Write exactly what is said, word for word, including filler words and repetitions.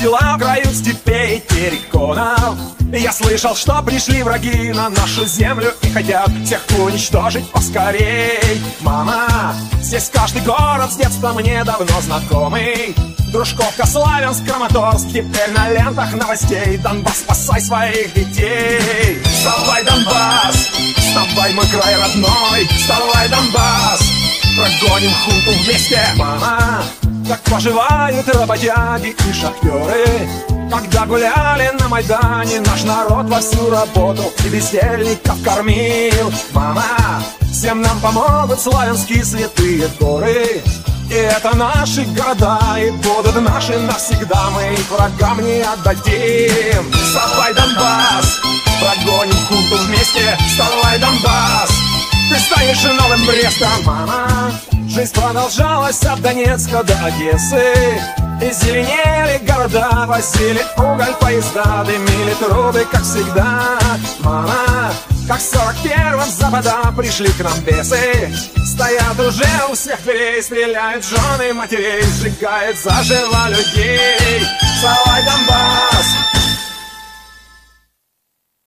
Ангела крают степей терриконов. Я слышал, что пришли враги на нашу землю и хотят всех уничтожить поскорей. Мама, здесь каждый город с детства мне давно знакомый. Дружковка, Славянск, Краматорск, теперь на лентах новостей. Донбасс, спасай своих детей. Вставай, Донбасс, вставай, мой край родной. Вставай, Донбасс, прогоним хунту вместе. Мама, как поживают работяги и шахтеры, когда гуляли на Майдане, наш народ вовсю работал и бездельников кормил. Мама, всем нам помогут славянские святые горы. И это наши города, и будут наши навсегда. Мы их врагам не отдадим. Вставай, Донбасс, прогоним хунту вместе. Вставай, Донбасс, ты станешь новым Брестом. Мама, жизнь продолжалась от Донецка до Одессы. И зеленели города, возили уголь поезда, дымили трубы, как всегда. Мама, как в сорок первом с запада пришли к нам бесы. Стоят уже у всех дверей, стреляют жены матерей, сжигают заживо людей. Вставай, Донбасс,